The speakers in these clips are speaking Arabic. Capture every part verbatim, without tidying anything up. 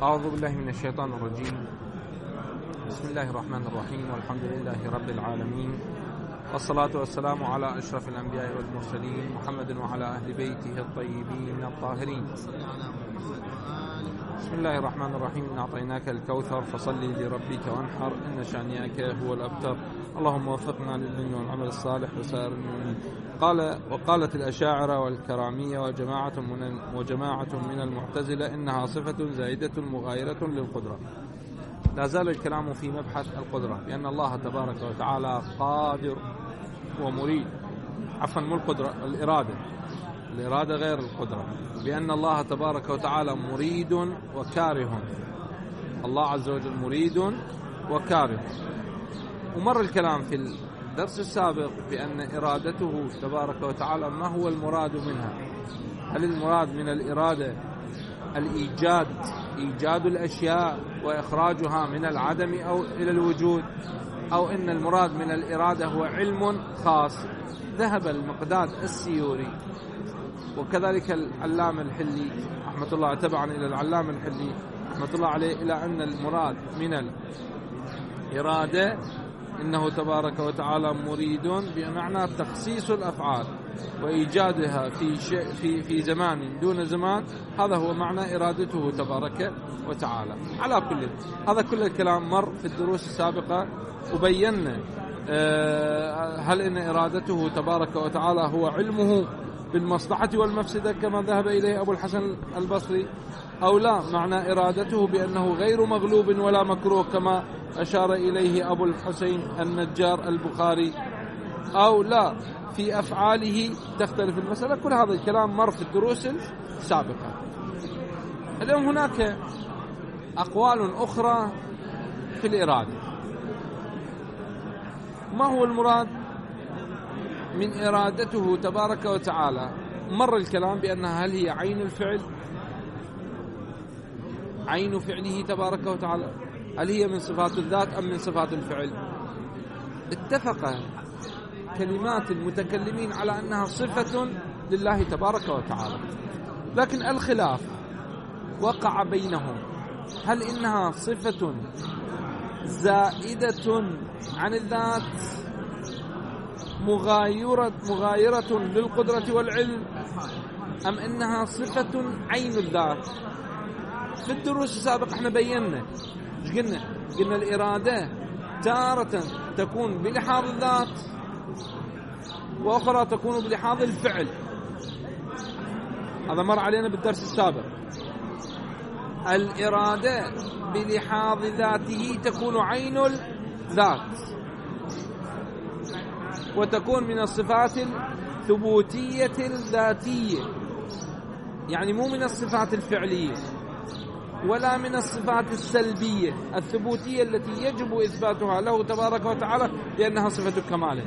أعوذ بالله من الشيطان الرجيم. بسم الله الرحمن الرحيم، والحمد لله رب العالمين، والصلاة والسلام على أشرف الأنبياء والمرسلين محمد وعلى أهل بيته الطيبين الطاهرين. بسم الله الرحمن الرحيم. إن أعطيناك الكوثر فصل لربك وانحر إن شانئك هو الأبتر. اللهم وفقنا للعلم والعمل الصالح وسائر المؤمنين. قال وقالت الأشاعرة والكرامية وجماعة من وجماعة من المعتزلة إنها صفة زائدة مغايرة للقدرة. لا زال الكلام في مبحث القدرة، لأن الله تبارك وتعالى قادر ومريد. عفوا مو القدرة، الإرادة. الإرادة غير القدرة، بأن الله تبارك وتعالى مريد وكاره. الله عز وجل مريد وكاره. ومر الكلام في الدرس السابق بأن إرادته تبارك وتعالى ما هو المراد منها. هل المراد من الإرادة الإيجاد، إيجاد الأشياء وإخراجها من العدم أو إلى الوجود، أو إن المراد من الإرادة هو علم خاص؟ ذهب المقداد السيوري وكذلك العلام الحلي رحمة الله تبعا إلى العلام الحلي رحمة الله عليه إلى أن المراد من الإرادة إنه تبارك وتعالى مريد بمعنى تخصيص الأفعال وإيجادها في شيء في في زمان دون زمان. هذا هو معنى إرادته تبارك وتعالى. على كل هذا كل الكلام مر في الدروس السابقة، وبينا هل إن إرادته تبارك وتعالى هو علمه بالمصلحة والمفسدة كما ذهب إليه أبو الحسن البصري، أو لا معنى إرادته بأنه غير مغلوب ولا مكروه كما أشار إليه أبو الحسين النجار البخاري، أو لا في أفعاله تختلف المسألة. كل هذا الكلام مر في الدروس السابقة. اليوم هناك أقوال أخرى في الإرادة. ما هو المراد من إرادته تبارك وتعالى؟ مر الكلام بأنها هل هي عين الفعل، عين فعله تبارك وتعالى، هل هي من صفات الذات أم من صفات الفعل؟ اتفق كلمات المتكلمين على أنها صفة لله تبارك وتعالى، لكن الخلاف وقع بينهم هل إنها صفة زائدة عن الذات مغايرة, مغايرة للقدرة والعلم، أم إنها صفة عين الذات. في الدروس السابقة احنا بينا ايش قلنا؟ قلنا الإرادة تارة تكون بلحاظ الذات وأخرى تكون بلحاظ الفعل. هذا مر علينا بالدرس السابق. الإرادة بلحاظ ذاته تكون عين الذات، وتكون من الصفات الثبوتية الذاتية، يعني مو من الصفات الفعلية ولا من الصفات السلبية الثبوتية التي يجب إثباتها له تبارك وتعالى لأنها صفة كمال.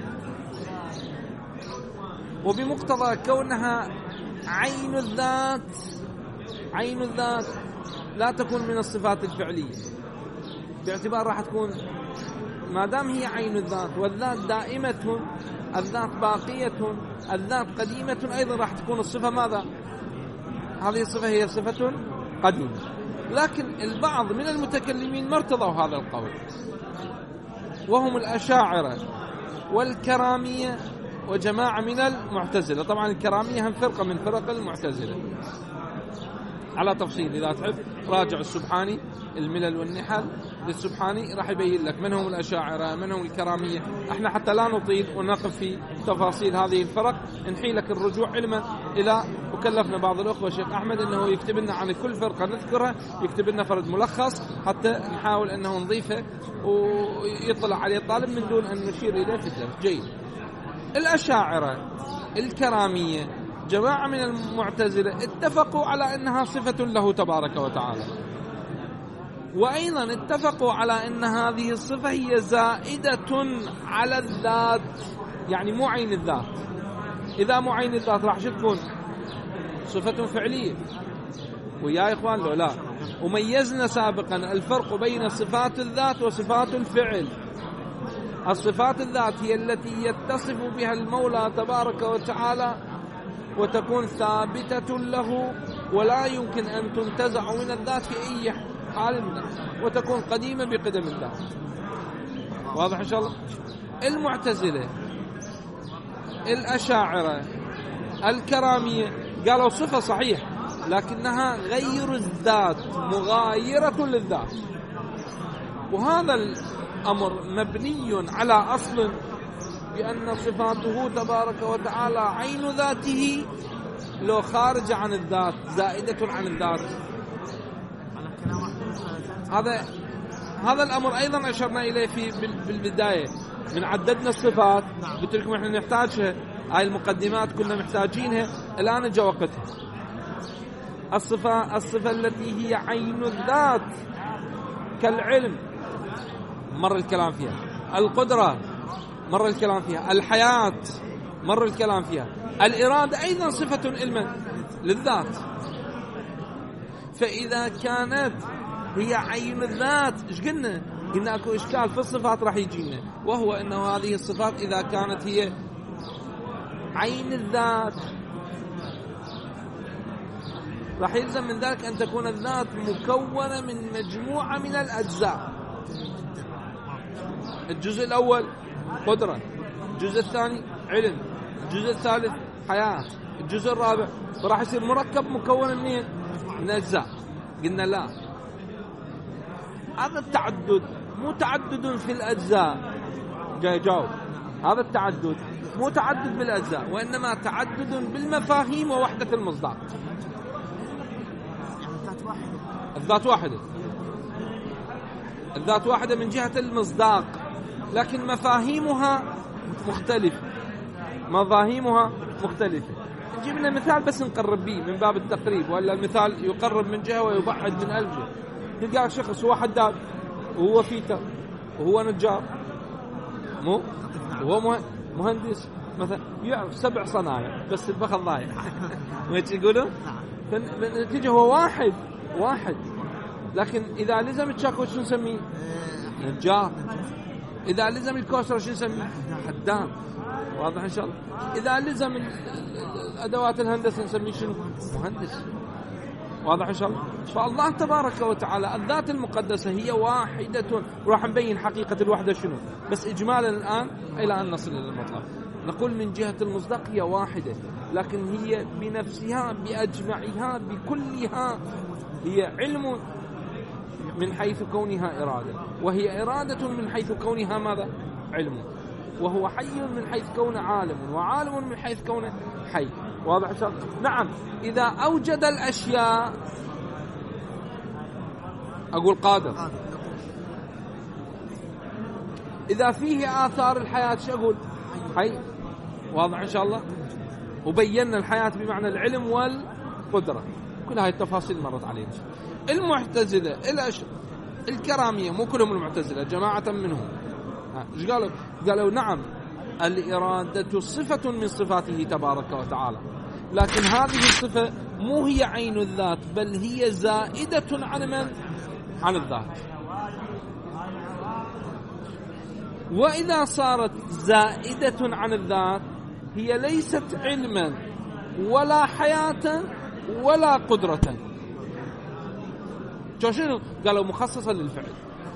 وبمقتضى كونها عين الذات، عين الذات لا تكون من الصفات الفعلية، باعتبار راح تكون ما دام هي عين الذات والذات دائمة، الذات باقية، الذات قديمة، أيضا راح تكون الصفة ماذا؟ هذه الصفة هي صفة قديمة. لكن البعض من المتكلمين ما ارتضوا هذا القول، وهم الأشاعرة والكرامية وجماعة من المعتزلة. طبعا الكرامية هم فرقة من فرق المعتزلة على تفصيل، إذا تحب راجع السبحاني الملل والنحل للسبحاني راح يبين لك من هم الأشاعرة من هم الكرامية. احنا حتى لا نطيل ونقف في تفاصيل هذه الفرق نحي لك الرجوع علما إلى، وكلفنا بعض الأخوة الشيخ أحمد أنه يكتب لنا عن كل فرقة نذكرها، يكتب لنا فرد ملخص حتى نحاول أنه نضيفه ويطلع عليه الطالب من دون أن نشير إليه في الدرس. جيد. الأشاعرة الكرامية جماعة من المعتزلة اتفقوا على أنها صفة له تبارك وتعالى، وأيضا اتفقوا على أن هذه الصفة هي زائدة على الذات، يعني مو عين الذات. إذا مو عين الذات راح تكون صفة فعلية. ويا إخوان لو لا، وميزنا سابقا الفرق بين صفات الذات وصفات الفعل. الصفات الذات هي التي يتصف بها المولى تبارك وتعالى وتكون ثابتة له ولا يمكن أن تنتزع من الذات في أي حال من وتكون قديمة بقدم الذات. واضح إن شاء الله؟ المعتزلة، الأشاعرة، الكرامية قالوا صفة صحيح لكنها غير الذات، مغايرة للذات. وهذا الأمر مبني على أصل بأن صفاته تبارك وتعالى عين ذاته لو خارجة عن الذات، زائدة عن الذات. هذا هذا الأمر أيضا أشرنا إليه في بالبداية من عددنا الصفات، قلت لكم إحنا نحتاجها، هاي المقدمات كنا محتاجينها، الآن جاء وقتها. الصفة الصفة التي هي عين الذات كالعلم مر الكلام فيها، القدرة مر الكلام فيها، الحياة مر الكلام فيها، الإرادة أيضا صفة علما للذات. فإذا كانت هي عين الذات، إيش قلنا؟ قلنا أكو إشكال في الصفات راح يجينا، وهو أنه هذه الصفات إذا كانت هي عين الذات راح يلزم من ذلك أن تكون الذات مكونة من مجموعة من الأجزاء. الجزء الأول قدرة، الجزء الثاني علم، الجزء الثالث حياة، الجزء الرابع، فراح يصير مركب مكون من من أجزاء. قلنا لا، هذا التعدد مو تعدد في الأجزاء، جاي جاوب، هذا التعدد مو تعدد بالأجزاء، وإنما تعدد بالمفاهيم ووحدة المصداق. الذات واحدة، الذات واحدة من جهة المصداق، لكن مفاهيمها مختلفة، مفاهيمها مختلفة. نجيب لنا مثال بس نقرب به من باب التقريب، ولا المثال يقرب من جهة ويبعد من ألف جهة. تلقى شخص هو حداد وهو فيتر وهو نجار، مو هو مهندس مثلا يعرف سبع صنايع بس البخل ضايع. ما يقولون فنتيجة هو واحد واحد، لكن إذا لزم الشاكوش شو نسميه؟ نجار. إذا لزم الكوسرة شو نسميه؟ حداد. واضح إن شاء الله؟ إذا لزم أدوات الهندسة نسميه شنو؟ مهندس. واضح إن شاء الله؟ فالله تبارك وتعالى الذات المقدسة هي واحدة، وراح نبين حقيقة الوحدة شنو، بس إجمالا الآن إلى أن نصل إلى المطلب. نقول من جهة المصداق هي واحدة، لكن هي بنفسها بأجمعها بكلها هي علم من حيث كونها إرادة، وهي إرادة من حيث كونها ماذا؟ علم، وهو حي من حيث كونه عالم، وعالم من حيث كونه حي. واضح إن شاء الله؟ نعم. إذا أوجد الأشياء أقول قادر، إذا فيه آثار الحياة شو أقول؟ حي. واضح إن شاء الله؟ وبينا الحياة بمعنى العلم والقدرة، كل هاي التفاصيل مرت علينا. المعتزلة الأش... الكرامية، مو كلهم المعتزلة، جماعة منهم ايش قالوا؟ قالوا نعم الإرادة صفة من صفاته تبارك وتعالى، لكن هذه الصفة مو هي عين الذات، بل هي زائدة عن من؟ عن الذات. وإذا صارت زائدة عن الذات هي ليست علما ولا حياة ولا قدرة. شنو قالوا؟ مخصصة للفعل،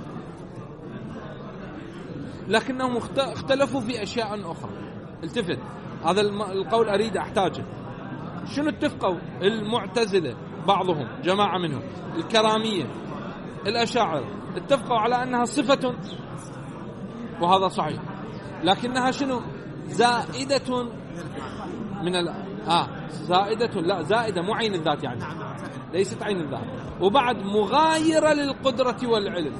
لكنهم اختلفوا في أشياء أخرى. التفت، هذا القول أريد أحتاجه. شنو اتفقوا المعتزلة بعضهم، جماعة منهم، الكرامية، الأشاعرة، اتفقوا على أنها صفة، وهذا صحيح، لكنها شنو؟ زائدة من ال... آه زائدة، لا زائدة مو عين الذات، يعني ليست عين الذات، وبعد مغايرة للقدرة والعلم.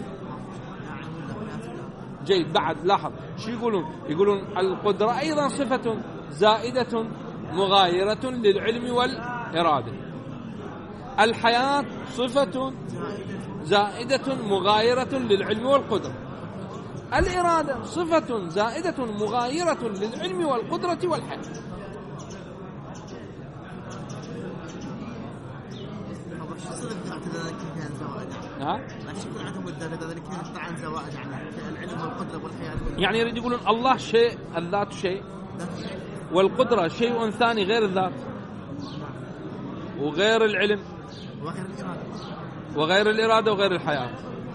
جيد. بعد لاحظ شو يقولون؟ يقولون القدرة أيضا صفة زائدة مغايرة للعلم والإرادة. الحياة صفة زائدة مغايرة للعلم والقدرة. الإرادة صفة زائدة مغايرة للعلم والقدرة والحياة. ها؟ يعني يريد يقولون الله شيء، الذات شيء، والقدرة شيء ثاني غير الذات وغير العلم وغير الإرادة وغير الحياة.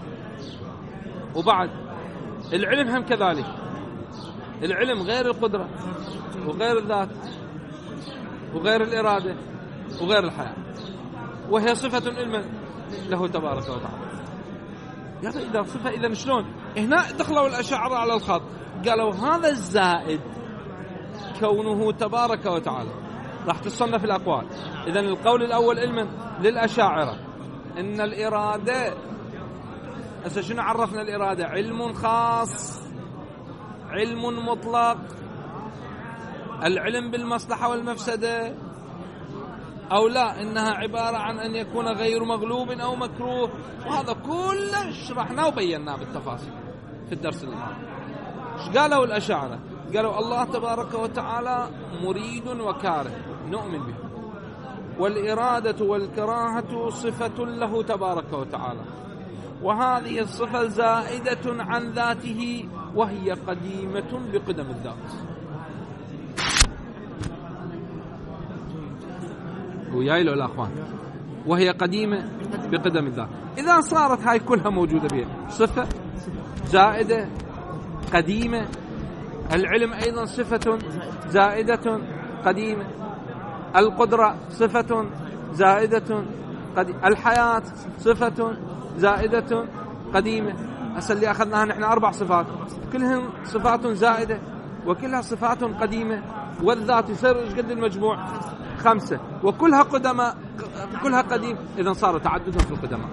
وبعد العلم هم كذلك، العلم غير القدرة وغير الذات وغير الإرادة وغير الحياة، وهي صفة علم له تبارك وتعالى. يعني إذا صفة إذا شلون هنا دخلوا الأشاعرة على الخط، قالوا هذا الزائد كونه تبارك وتعالى. راح تصنف الأقوال. إذن القول الأول علما للأشاعرة إن الإرادة، هسه شنو عرفنا الإرادة؟ علم خاص، علم مطلق، العلم بالمصلحة والمفسدة، أو لا إنها عبارة عن أن يكون غير مغلوب أو مكروه. وهذا كله شرحناه وبيناه بالتفاصيل في الدرس الماضي. ايش قالوا الأشاعرة؟ قالوا الله تبارك وتعالى مريد وكاره، نؤمن به، والإرادة والكراهة صفة له تبارك وتعالى، وهذه الصفة زائدة عن ذاته وهي قديمة بقدم الذات. وياي له الأخوان، وهي قديمة بقدم الذات. إذا صارت هاي كلها موجودة بها، صفة زائدة قديمة، العلم أيضا صفة زائدة قديمة، القدرة صفة زائدة قديمة، الحياة صفة زائدة قديمة. هسه اللي أخذناها نحن أربع صفات، كلهم صفات زائدة وكلها صفات قديمة، والذات يصير ايش قد المجموع؟ خمسة، وكلها قدماء، كلها قديم. إذا صار تعدد في القدماء.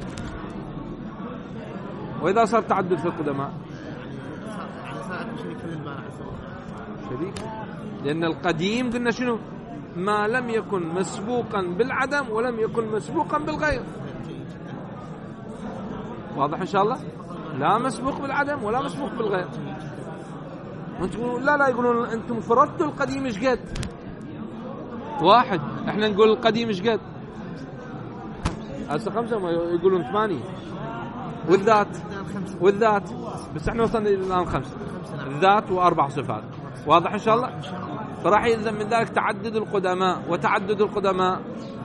وإذا صار تعدد في القدماء شريك، لأن القديم قلنا شنو؟ ما لم يكن مسبوقا بالعدم ولم يكن مسبوقا بالغير. واضح إن شاء الله؟ لا مسبوق بالعدم ولا مسبوق بالغير. وانتم لا لا يقولون أنتم فرضتوا القديم إيش قد؟ واحد. احنا نقول القديم إيش قد؟ هسه خمسة، ما يقولون ثمانية. والذات والذات بس احنا وصلنا الآن خمسة، الذات وأربع صفات. واضح إن شاء الله؟ فراح يلزم من ذلك تعدد القدماء، وتعدد القدماء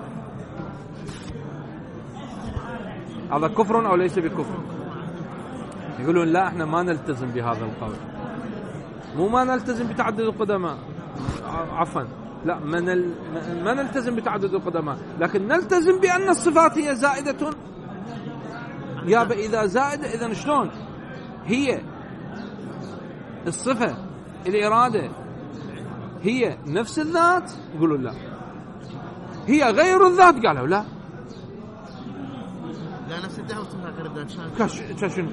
هذا كفر أو ليس بكفر؟ يقولون لا احنا ما نلتزم بهذا القول، مو ما نلتزم بتعدد القدماء، عفوا لا ما, نل... ما نلتزم بتعدد القدماء، لكن نلتزم بأن الصفات هي زائدة. يابا إذا زائدة إذا شلون هي الصفة الإرادة هي نفس الذات؟ يقولون لا. هي غير الذات؟ قالوا لا. لا نفس الذات وصفها غير الذات. كاش كاشن.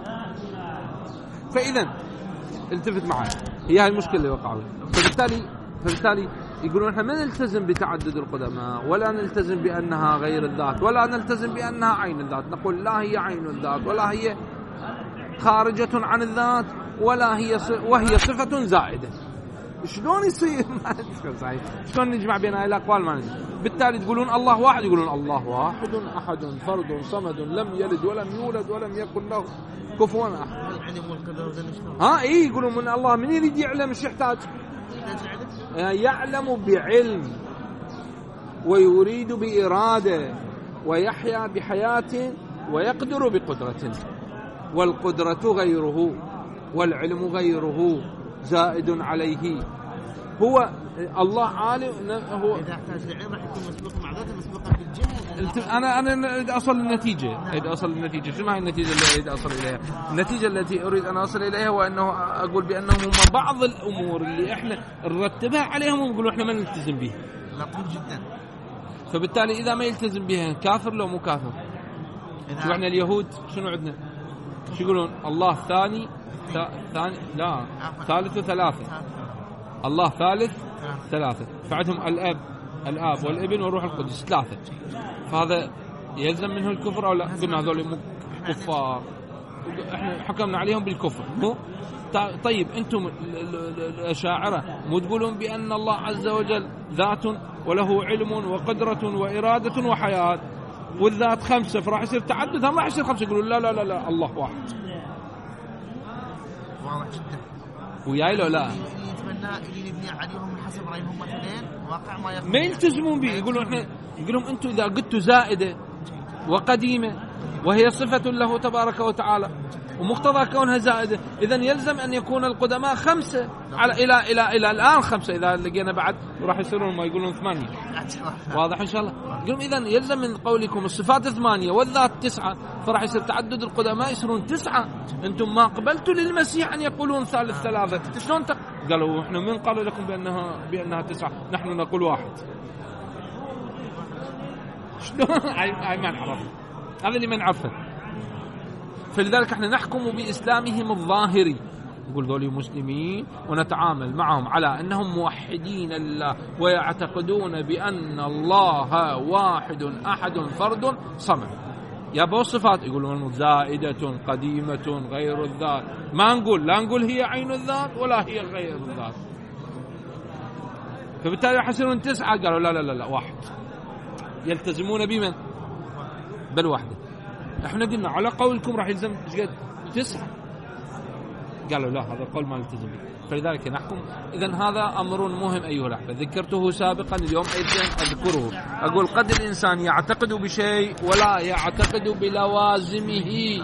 فإذا التفت معي، هي هاي المشكلة اللي وقعوا. فبالتالي فبالتالي يقولون احنا ما نلتزم بتعدد القدماء، ولا نلتزم بأنها غير الذات، ولا نلتزم بأنها عين الذات. نقول لا هي عين الذات، ولا هي خارجة عن الذات، ولا هي ص... وهي صفة زائدة. شلون يصير؟ ما صحيح. شلون نجمع بين هاي الأقوال؟ ما ندري. بالتالي تقولون الله واحد، يقولون الله واحد أحد فرد صمد لم يلد ولم يولد ولم يكن له كفوا أحد. العلم والقدر شلون؟ ها إيه يقولون من الله من يريد يعلم ايش يحتاج؟ يعلم بعلم، ويريد بإرادة، ويحيا بحياة، ويقدر بقدرة. والقدرة غيره والعلم غيره زائد عليه. هو الله عالم. هو إذا احتاج العلم راح يكون مسبوق مع ذاته، مسبوقا بالجهل. أنا أنا أريد أصل للنتيجة، أريد أصل للنتيجة. شنو هاي النتيجة اللي أريد أصل إليها؟ النتيجة التي أريد أن أصل إليها هو أنه أقول بأنهم بعض الأمور اللي إحنا نرتبها عليهم ونقول إحنا ما نلتزم بها. لطيف جدا. فبالتالي إذا ما يلتزم بها كافر لو مو كافر. شو عندنا اليهود؟ شنو عندنا؟ شو يقولون؟ الله ثاني ثاني لا ثالث وثلاثة. الله ثالث ثلاثة. فعندهم الأب الآب والابن والروح القدس ثلاثة. فهذا يلزم منه الكفر أو لا؟ قلنا هذول كفار، احنا حكمنا عليهم بالكفر. مو طيب أنتم الأشاعرة مو تقولون بأن الله عز وجل ذات وله علم وقدرة وإرادة وحياة، والذات خمسة، فراح يصير تعدد، هم راح يصير خمسة. يقولون لا لا لا لا الله واحد. واضح جدا. وياي لو لا يتمنى اللي يبني عليهم حسب رأيهم مثلين واقع ما يقول ما يلتزمون به. يقولون احنا يقولون انتم اذا قلتوا زائده وقديمة، وهي صفة له تبارك وتعالى، ومقتضى كونها زائدة إذن يلزم أن يكون القدماء خمسة على إلى إلى إلى الآن خمسة، إذا لقينا بعد راح يصيرون ما يقولون ثمانية. واضح إن شاء الله؟ يقولون إذن يلزم من قولكم الصفات ثمانية والذات تسعة، فراح يصير تعدد القدماء يصيرون تسعة. أنتم ما قبلتوا للمسيح أن يقولون ثالث ثلاثة، شلون تق... قالوا إحنا من قالوا لكم بأنها بأنها تسعة؟ نحن نقول واحد. شلون؟ هاي ما نعرف، هذا اللي ما نعرفه. فلذلك احنا نحكم بإسلامهم الظاهري، نقول ذولي مسلمين ونتعامل معهم على أنهم موحدين لله ويعتقدون بأن الله واحد أحد فرد صمد. يا صفات يقولون زائدة قديمة غير الذات، ما نقول لا نقول هي عين الذات ولا هي غير الذات، فبالتالي يحصلون تسعة. قالوا لا لا لا, لا واحد، يلتزمون بمن؟ بالوحدة. احنا قلنا على قولكم راح يلزم تسعة، قالوا لا هذا القول ما نلتزم به، فلذلك نحكم. إذن هذا أمر مهم أيها الأحبة، ذكرته سابقا، اليوم أيضا أذكره. أقول قد الإنسان يعتقد بشيء ولا يعتقد بلوازمه،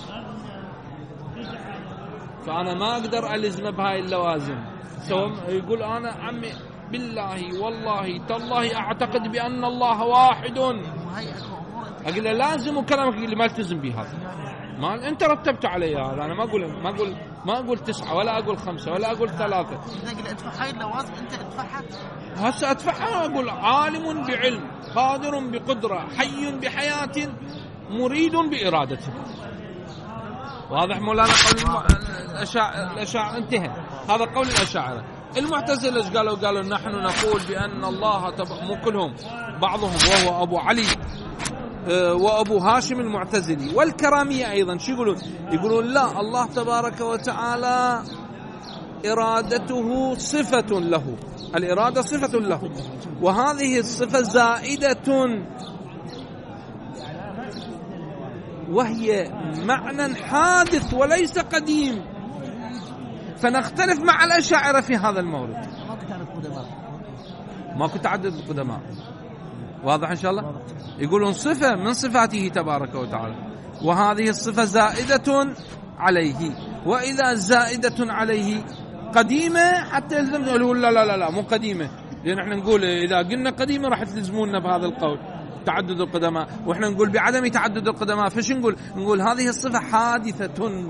فأنا ما أقدر ألزم بهاي اللوازم. سواء يقول أنا عمي بالله والله تالله أعتقد بأن الله واحد، أقول له لازم وكلامك اللي ما التزم به هذا، ما أنت رتبت علي هذا. أنا ما أقول ما أقول ما أقول تسعة ولا أقول خمسة ولا أقول ثلاثة. نقول أدفع هاي اللوازم أنت أدفعها. هسه أدفعها، أقول عالم بعلم، قادر بقدرة، حي بحياة، مريد بإرادته. واضح مولانا؟ قول الأشاعرة الأشاعرة انتهى، هذا قول الأشاعرة. المعتزلة ايش قالوا؟ قالوا نحن نقول بأن الله تب... مو كلهم، بعضهم وهو أبو علي وأبو هاشم المعتزلي والكرامية أيضا شو يقولون؟ يقولون لا، الله تبارك وتعالى إرادته صفة له، الإرادة صفة له، وهذه الصفة زائدة وهي معنى حادث وليس قديم. فنختلف مع الأشاعرة في هذا المورد. ما كنت تعدد القدماء. واضح إن شاء الله؟ يقولون صفة من صفاته تبارك وتعالى، وهذه الصفة زائدة عليه، وإذا زائدة عليه قديمة حتى يلزم يقولون لا لا لا لا مو قديمة، لأن احنا نقول إذا قلنا قديمة راح تلزمونا بهذا القول تعدد القدماء، وإحنا نقول بعدم تعدد القدماء. فش نقول؟ نقول هذه الصفة حادثة،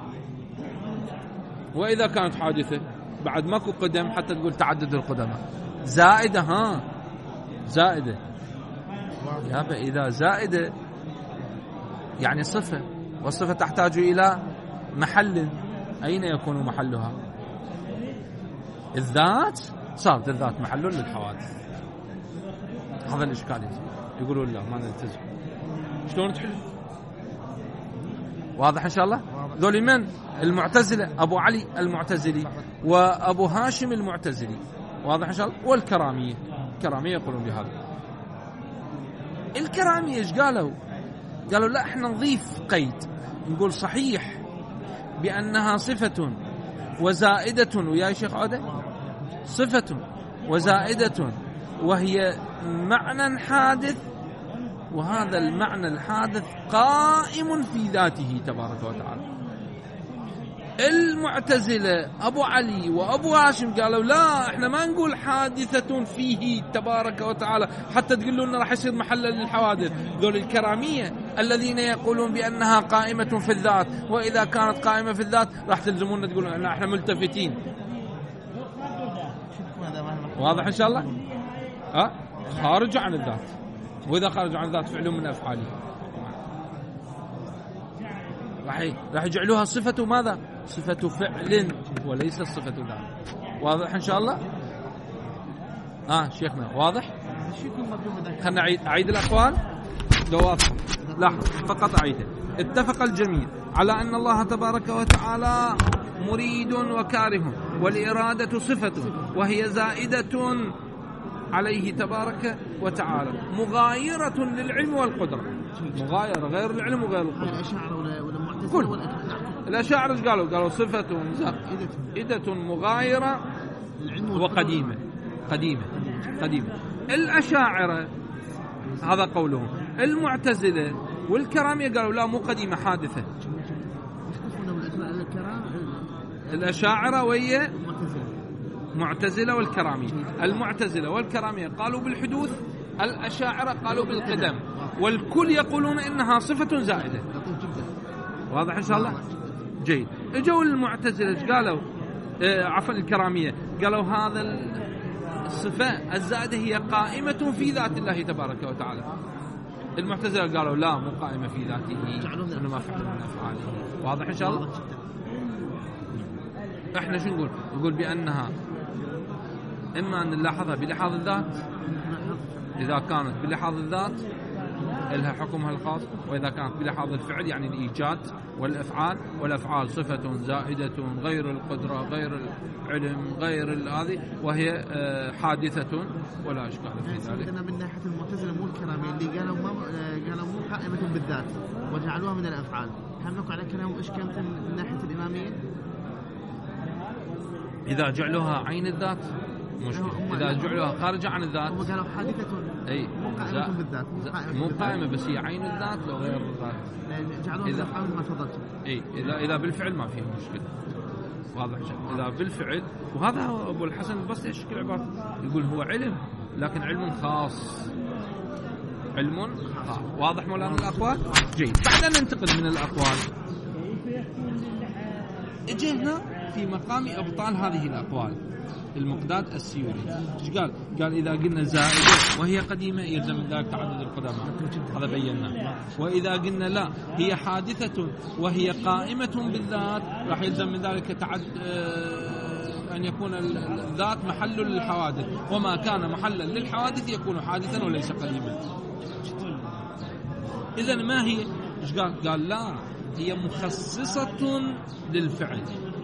وإذا كانت حادثة بعد ماكو قدم حتى تقول تعدد القدماء. زائدة، ها زائدة يا إذا زائدة يعني صفة، والصفة تحتاج إلى محل، أين يكون محلها؟ الذات، صارت الذات محل للحوادث. هذا الإشكال. يقولون لا ما نلتزم. شلون تحل؟ واضح إن شاء الله؟ ذولي من؟ المعتزلة، أبو علي المعتزلي وأبو هاشم المعتزلي. واضح إن شاء الله؟ والكرامية، الكرامية يقولون بهذا. الكرامية إيش قالوا؟ قالوا لا احنا نضيف قيد، نقول صحيح بأنها صفة وزائدة، ويا شيخ عودة صفة وزائدة وهي معنى حادث، وهذا المعنى الحادث قائم في ذاته تبارك وتعالى. المعتزلة أبو علي وأبو هاشم قالوا لا احنا ما نقول حادثة فيه تبارك وتعالى حتى تقولوا لنا راح يصير محل للحوادث. ذول الكرامية الذين يقولون بأنها قائمة في الذات، وإذا كانت قائمة في الذات راح تلزمونا تقولون أن احنا ملتفتين. واضح إن شاء الله؟ أه؟ خارج عن الذات، وإذا خارج عن الذات فعل من أفعاله راح يجعلوها صفة ماذا؟ صفة فعل وليس صفة ذات. واضح إن شاء الله؟ آه شيخنا واضح؟ خلنا أعيد أعيد الأقوال لو واضح. لاحظ فقط أعيده. اتفق الجميع على أن الله تبارك وتعالى مريد وكاره، والإرادة صفة وهي زائدة عليه تبارك وتعالى مغايرة للعلم والقدرة. مغايرة غير العلم وغير القدرة. كل الأشاعرة قالوا قالوا صفة زائدة مغايرة وقديمة. قديمة قديمة الأشاعرة هذا قولهم. المعتزلة والكرامية قالوا لا مو قديمة حادثة. الأشاعرة وهي معتزلة والكرامية. المعتزلة والكرامية قالوا بالحدوث، الأشاعرة قالوا بالقدم، والكل يقولون إنها صفة زائدة. واضح إن شاء الله؟ جيد. اجوا المعتزلة قالوا آه عفوا الكرامية قالوا هذا الصفة الزائدة هي قائمة في ذات الله تبارك وتعالى. المعتزلة قالوا لا مو قائمة في ذاته إنما فعل من أفعاله. واضح إن شاء الله؟ احنا شو نقول؟ نقول بأنها إما أن نلاحظها بلحاظ الذات، إذا كانت بلحاظ الذات لها حكمها الخاص، وإذا كانت بلحاظ الفعل يعني الإيجاد والأفعال، والأفعال صفة زائدة غير القدرة غير العلم غير هذه، وهي حادثة ولا إشكال في ذلك. عندنا من ناحية المعتزلة مو الكرامية اللي قالوا ما قالوا مو قائمة بالذات وجعلوها من الأفعال، حملوا على كلام إيش كانت من ناحية الإمامية؟ إذا جعلوها عين الذات مشكلة، إذا جعلوها خارجة عن الذات هم قالوا حادثة أي مو قائمة بالذات، مو قائمة بس هي عين الذات لو غير الذات جعلوها من الأفعال ما تفضلت. أي إذا إذا بالفعل ما فيها مشكلة. واضح شيء إذا بالفعل. وهذا هو أبو الحسن البصري يشكل عبارة يقول هو علم لكن علم خاص، علم خاص. واضح مولانا الأقوال؟ جيد. بعد أن ننتقل من الأقوال اجينا في مقام أبطال هذه الأقوال. المقداد السيوري ايش قال؟ قال إذا قلنا زائدة وهي قديمة يلزم من ذلك تعدد القدماء، هذا بيناه. وإذا قلنا لا هي حادثة وهي قائمة بالذات راح يلزم من ذلك تعد أن يكون الذات محل للحوادث، وما كان محلا للحوادث يكون حادثا وليس قديما. إذن ما هي؟ ايش قال؟ قال لا هي مخصصة للفعل،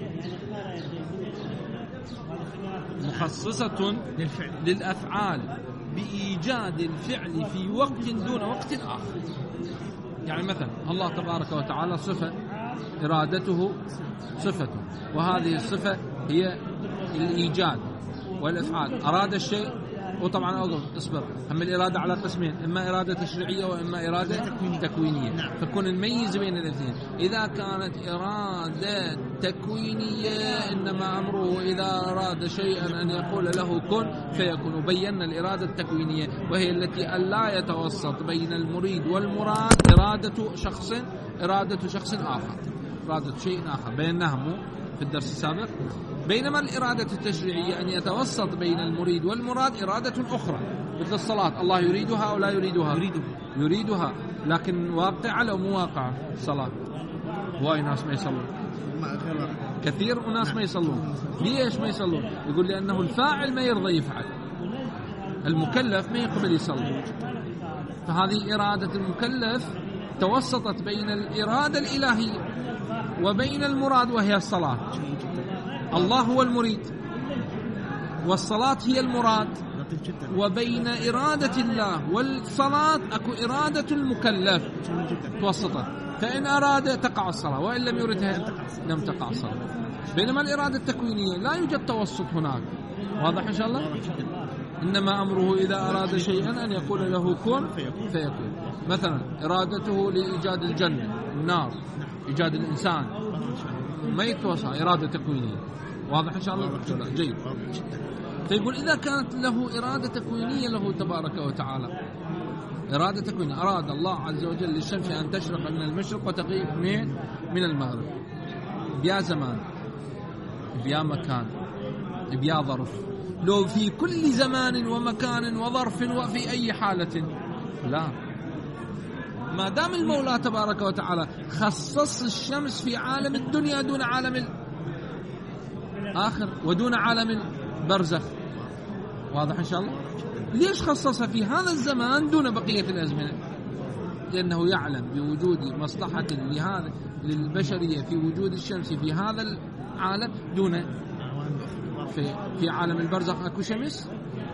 مخصصة للفعل للأفعال بإيجاد الفعل في وقت دون وقت آخر. يعني مثلا الله تبارك وتعالى صفة إرادته صفة، وهذه الصفة هي الإيجاد والأفعال. أراد الشيء، وطبعا أقول اصبر هم الإرادة على قسمين، إما إرادة تشريعية وإما إرادة تكوينية، فكون نميز بين الاثنين. إذا كانت إرادة تكوينية إنما أمره إذا أراد شيئا أن يقول له كن فيكون. بينا الإرادة التكوينية وهي التي ألا يتوسط بين المريد والمراد إرادة شخص إرادة شخص آخر، إرادة شيء آخر، بيناها مو في الدرس السابق. بينما الإرادة التشريعية أن يتوسط بين المريد والمراد إرادة أخرى، مثل الصلاة الله يريدها أو لا يريدها؟ يريدها, يريدها. لكن واقعة أو مو واقعة الصلاة؟ هواي ناس ما يصلون، كثير وناس ما يصلون. ليش ما يصلون؟ يقول لأنه الفاعل ما يرضى يفعل، المكلف ما يقبل يصلي. فهذه إرادة المكلف توسطت بين الإرادة الإلهية وبين المراد وهي الصلاة. الله هو المريد والصلاة هي المراد، وبين إرادة الله والصلاة أكو إرادة المكلف توسطت، فإن أراد تقع الصلاة وإن لم يردها لم تقع الصلاة. بينما الإرادة التكوينية لا يوجد توسط هناك. واضح إن شاء الله؟ إنما أمره إذا أراد شيئا أن يقول له كن فيكون. مثلا إرادته لإيجاد الجنة النار، إيجاد الإنسان، ما يتوسع إرادة تكوينية. واضح إن شاء الله؟ جيد. فيقول إذا كانت له إرادة تكوينية له تبارك وتعالى، إرادة تكوينية، أراد الله عز وجل للشمس أن تشرق من المشرق وتغيب من من المغرب، بيا زمان بيا مكان بيا ظرف، لو في كل زمان ومكان وظرف وفي أي حالة لا. ما دام المولى تبارك وتعالى خصص الشمس في عالم الدنيا دون عالم الآخر ودون عالم البرزخ، واضح إن شاء الله؟ ليش خصصها في هذا الزمان دون بقية الأزمنة؟ لأنه يعلم بوجود مصلحة لهذا للبشرية في وجود الشمس في هذا العالم دون في, في عالم البرزخ. أكو شمس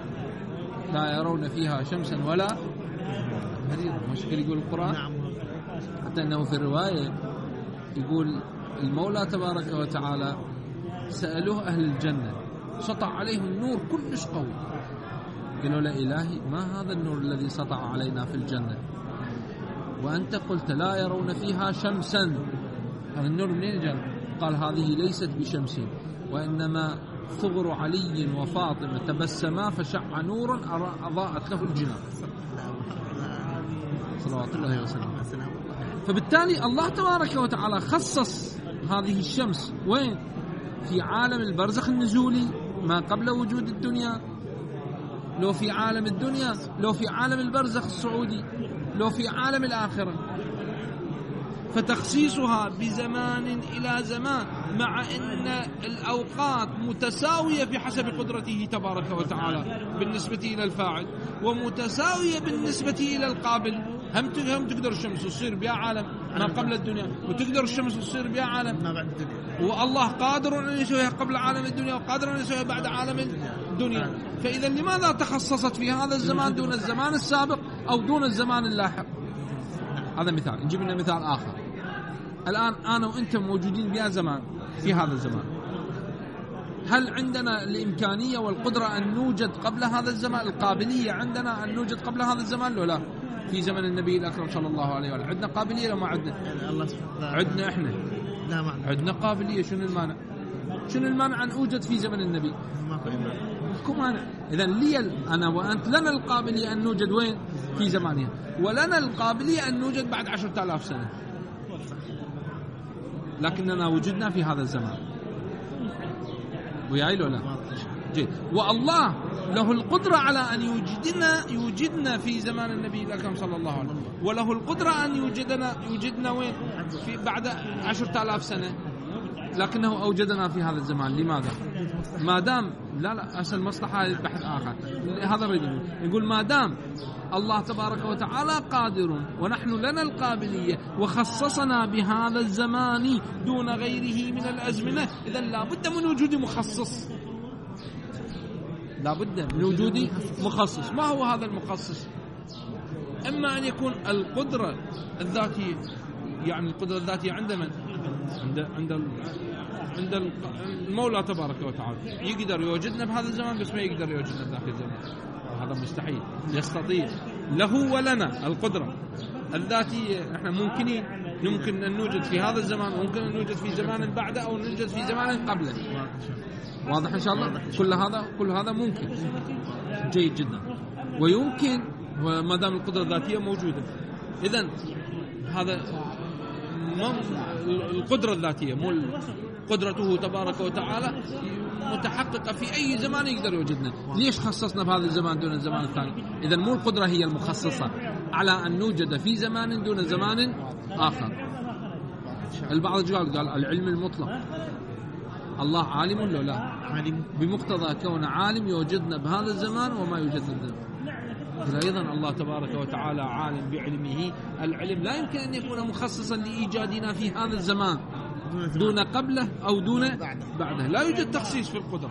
لا يرون فيها شمسا ولا هريرا، مش كده يقول القرآن؟ حتى أنه في الرواية يقول المولى تبارك وتعالى سألوه أهل الجنة سطع عليهم النور كلش قوي، قالوا لا إلهي ما هذا النور الذي سطع علينا في الجنة؟ وأنت قلت لا يرون فيها شمسا. هذا النور منين جاء؟ قال هذه ليست بشمس وإنما ثغر علي وفاطمة تبسما فشع نور أضاءت له الجنان صلوات الله وسلامه. فبالتالي الله تبارك وتعالى خصص هذه الشمس وين؟ في عالم البرزخ النزولي ما قبل وجود الدنيا، لو في عالم الدنيا، لو في عالم البرزخ الصعودي، لو في عالم الآخرة. فتخصيصها بزمان إلى زمان مع أن الأوقات متساوية بحسب قدرته تبارك وتعالى بالنسبة إلى الفاعل، ومتساوية بالنسبة إلى القابل. هم هم تقدر الشمس تصير بها عالم ما قبل الدنيا، وتقدر الشمس تصير بها عالم ما بعد الدنيا، والله قادر أن يسويها قبل عالم الدنيا وقادر أن يسويها بعد عالم الدنيا. فإذا لماذا تخصصت في هذا الزمان دون الزمان السابق أو دون الزمان اللاحق؟ هذا مثال. نجيب لنا مثال آخر. الآن أنا وأنتم موجودين بها زمان، في هذا الزمان، هل عندنا الإمكانية والقدرة أن نوجد قبل هذا الزمان؟ القابلية عندنا أن نوجد قبل هذا الزمان لو لا؟ في زمن النبي الأكرم صلى الله عليه وسلم عندنا قابلية لو ما عندنا؟ عندنا إحنا لا ما عندنا قابلية. شنو المانع؟ شنو المانع أن أوجد في زمن النبي؟ ماكو مانع. إذن لي أنا وأنت لنا القابلية أن نوجد وين؟ في زمانها، ولنا القابلية أن نوجد بعد عشرة آلاف سنة، لكننا وجدنا في هذا الزمان. وياي لو لا؟ جيد. والله له القدرة على أن يوجدنا يوجدنا في زمان النبي الأكرم صلى الله عليه وسلم، وله القدرة أن يوجدنا يوجدنا وين؟ في بعد عشرة آلاف سنة، لكنه أوجدنا في هذا الزمان. لماذا؟ ما دام لا لا أصل مصلحة بحث آخر. هذا الرجل يقول ما دام الله تبارك وتعالى قادر ونحن لنا القابلية وخصصنا بهذا الزمان دون غيره من الأزمنة، إذن لا بد من وجود مخصص، لا بد من وجود مخصص. ما هو هذا المخصص؟ إما أن يكون القدرة الذاتية، يعني القدرة الذاتية عند من؟ عند عند عند المولى تبارك وتعالى، يقدر يوجدنا بهذا الزمان بس ما يقدر يوجدنا بذاك الزمان، هذا مستحيل. يستطيع له ولنا القدرة الذاتية. احنا ممكنين يمكن أن نوجد في هذا الزمان، وممكن أن نوجد في زمان بعده أو نوجد في زمان قبله. واضح إن شاء الله؟ كل هذا كل هذا ممكن. جيد جدا. ويمكن وما دام القدرة الذاتية موجودة، إذن هذا القدرة الذاتية مو قدرته تبارك وتعالى متحققة في أي زمان يقدر يوجدنا. ليش خصصنا بهذا الزمان دون الزمان الثاني؟ إذن مو القدرة هي المخصصة على أن نوجد في زمان دون زمان آخر. البعض قال قال العلم المطلق، الله عالم ولا لا؟ عالم. بمقتضى كون عالم يوجدنا بهذا الزمان وما يوجدنا بهذا. أيضا الله تبارك وتعالى عالم بعلمه. العلم لا يمكن أن يكون مخصصا لإيجادنا في هذا الزمان دون قبله أو دون بعده. لا يوجد تخصيص في القدرة.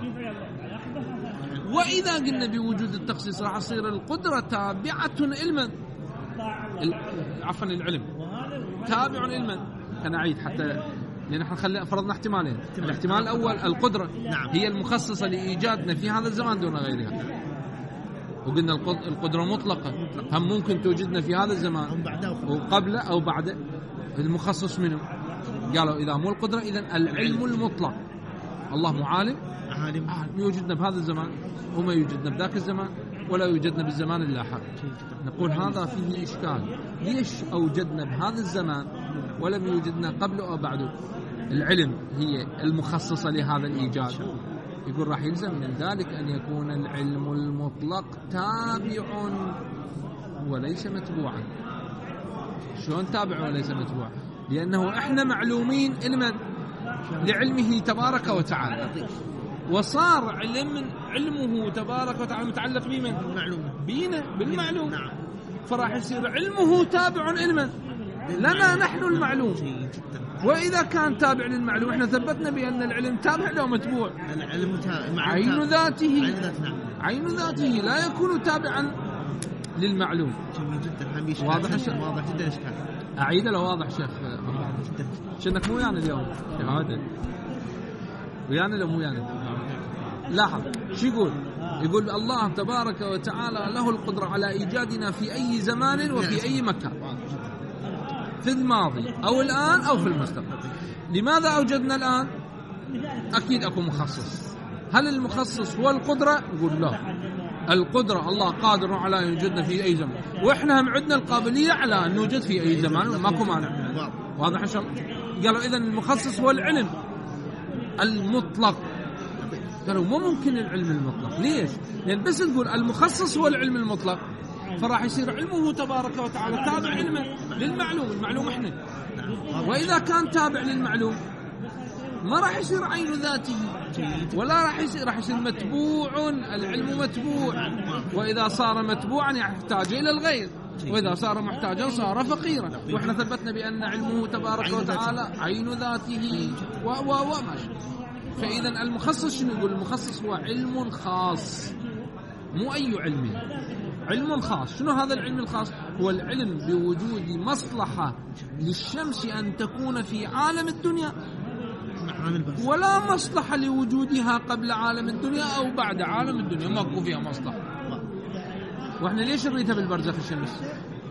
وإذا قلنا بوجود التخصيص راح يصير القدرة تابعة علما، عفوا العلم تابع علما. أنا أعيد حتى لأن احنا خلينا فرضنا احتمالين. الاحتمال الأول القدرة هي المخصصة لإيجادنا في هذا الزمان دون غيرها، وقلنا القدرة مطلقة، هم ممكن توجدنا في هذا الزمان وقبله أو بعده. المخصص منه قالوا إذا مو القدرة إذن العلم المطلق. الله معالم عالم يوجدنا بهذا الزمان وما يوجدنا بذاك الزمان ولا يوجدنا بالزمان اللاحق. نقول هذا فيه إشكال. ليش أوجدنا بهذا الزمان ولم يوجدنا قبله أو بعده؟ العلم هي المخصصة لهذا الإيجاد. يقول راح يلزم من ذلك أن يكون العلم المطلق تابع وليس متبوعا. شلون تابع وليس متبوعا؟ لأنه إحنا معلومين علما لعلمه تبارك وتعالى، وصار علم علمه تبارك وتعالى متعلق بمن؟ بينا بالمعلوم. فراح يصير علمه تابع علما لنا نحن المعلوم. وإذا كان تابع للمعلوم احنا ثبتنا بأن العلم تابع له متبوع. العلم عين ذاته عين ذاته لا يكون تابعا للمعلوم. واضح واضح جدا إشكال. أعيد لو واضح شيخ شنك مو يعني اليوم شيخ عادل ويعني لو مو يعني. لاحظ شو يقول؟ يقول الله تبارك وتعالى له القدرة على إيجادنا في أي زمان وفي أي مكان. في الماضي أو الآن أو في المستقبل. لماذا أوجدنا الآن؟ أكيد أكو مخصص. هل المخصص هو القدرة؟ نقول لا، القدرة الله قادر على أن يوجدنا في أي زمان، وإحنا هم عندنا القابلية على أن نوجد في أي زمان، ماكو مانع. واضح إن شاء الله؟ قالوا إذن المخصص هو العلم المطلق. قالوا مو ممكن العلم المطلق. ليش؟ لأن بس تقول المخصص هو العلم المطلق فراح يصير علمه تبارك وتعالى تابع علمه للمعلوم، المعلوم إحنا. وإذا كان تابع للمعلوم ما راح يصير عين ذاته، ولا راح يصير راح يصير متبوع، العلم متبوع، وإذا صار متبوعا يحتاج إلى الغير، وإذا صار محتاجا صار فقيرا. وإحنا ثبتنا بأن علمه تبارك وتعالى عين ذاته و و وماشي. فإذا المخصص شنو يقول؟ المخصص هو علم خاص، مو أي علم، علم خاص. شنو هذا العلم الخاص؟ هو العلم بوجود مصلحة للشمس أن تكون في عالم الدنيا، ولا مصلحة لوجودها قبل عالم الدنيا أو بعد عالم الدنيا، ماكو فيها مصلحة. وإحنا ليش نريتها بالبرزخ الشمس؟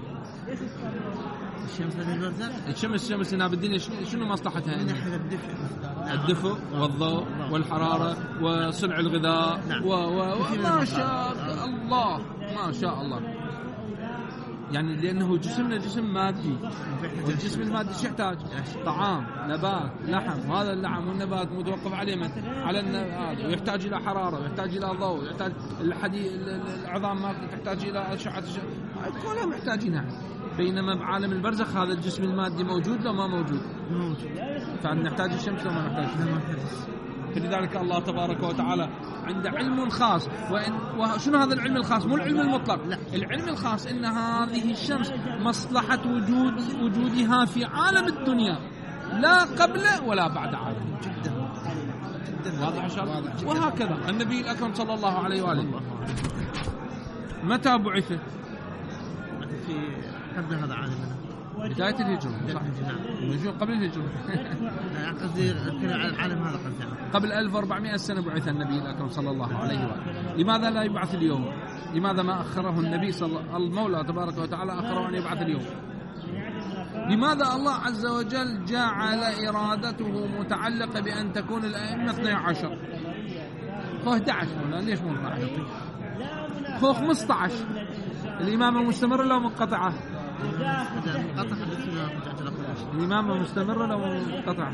الشمس بالبرزخ؟ الشمس الشمس هنا بالدنيا شنو مصلحتها؟ الدفء والضوء والحرارة وصنع الغذاء و... و... وما شاء الله ما شاء الله. يعني لأنه جسمنا جسم مادي، والجسم المادي شو يحتاج؟ طعام، نبات، لحم، وهذا اللحم والنبات متوقف عليه من على هذا، ويحتاج إلى حرارة، ويحتاج إلى ضوء، ويحتاج الحديد، العظام ما تحتاج إلى أشعة، كلها محتاجينها. بينما بعالم البرزخ هذا الجسم المادي موجود لو ما موجود؟ موجود. فنحتاج الشمس لو ما نحتاج؟ فلذلك الله تبارك وتعالى عنده علم خاص. وإن وشنو هذا العلم الخاص؟ مو العلم المطلق، لا، العلم الخاص إن هذه الشمس مصلحة وجود وجودها في عالم الدنيا، لا قبل ولا بعد عالم. جدا جدا واضح إن شاء الله. وهكذا النبي الأكرم صلى الله عليه وآله متى بعث؟ في قبل هذا عالم، بداية الهجرة، صح؟ نعم. قبل الهجرة. قصدي العالم هذا قبل ألف وأربعمائة سنة بعث النبي الأكرم صلى الله عليه وآله. لماذا لا يبعث اليوم؟ لماذا ما أخره النبي صلى المولى تبارك وتعالى أخره أن يبعث اليوم؟ لماذا الله عز وجل جعل إرادته متعلقة بأن تكون الأئمة اثني عشر؟ هو أحد عشر ولا ليش مو اثني عشر؟ هو خمسة عشر. الإمامة مستمرة لو منقطعة؟ الإمامة مستمرة لو منقطعة؟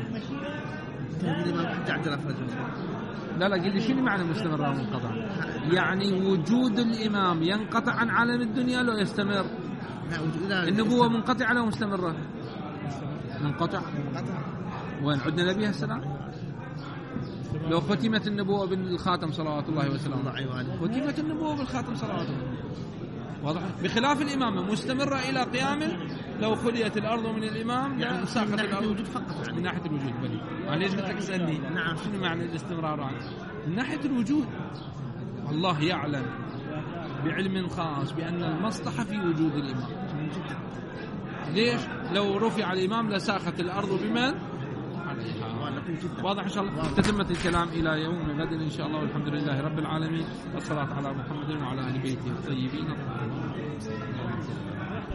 لا لا قل لي شنو معنى مستمرة ومنقطعة؟ يعني وجود الإمام ينقطع عن عالم الدنيا لو يستمر؟ النبوة منقطعة لو مستمرة؟ منقطع. وين عندنا نبي السلام؟ لو ختمت النبوة بالخاتم صلوات الله وسلامه، ختمت النبوة بالخاتم صلوات الله. واضح؟ بخلاف الإمامة مستمرة إلى قيامه. لو خليت الأرض من الإمام يعني ساقط الأرض الوجود فقط من ناحية الوجود. بلي أنا ليش قلت لك اسألني؟ نعم شنو معنى الاستمرار عنه؟ من ناحية الوجود الله يعلم بعلم خاص بأن المصلحة في وجود الإمام. ليش؟ لو رفع الإمام لساقط الأرض بمن؟ عليها. واضح إن شاء الله. تتمت الكلام إلى يوم غد إن شاء الله، والحمد لله رب العالمين، والصلاة على محمد وعلى آل بيته الطيبين الطاهرين.